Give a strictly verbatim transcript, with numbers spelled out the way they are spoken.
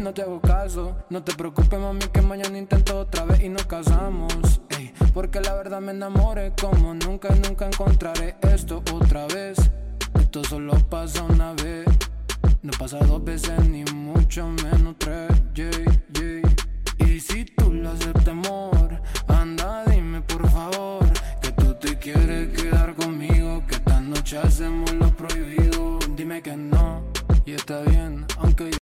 no te hago caso. No te preocupes, mami, que mañana intento otra vez y nos casamos. Ey, porque la verdad me enamoré como nunca y nunca encontraré esto otra vez. Esto solo pasa una vez, no pasa dos veces ni mucho menos tres. Yeah, yeah. Y si tú lo aceptas, amor, anda dime por favor que tú te quieres quedar conmigo, que esta noche hacemos lo prohibido. Dime que no y está bien, aunque yo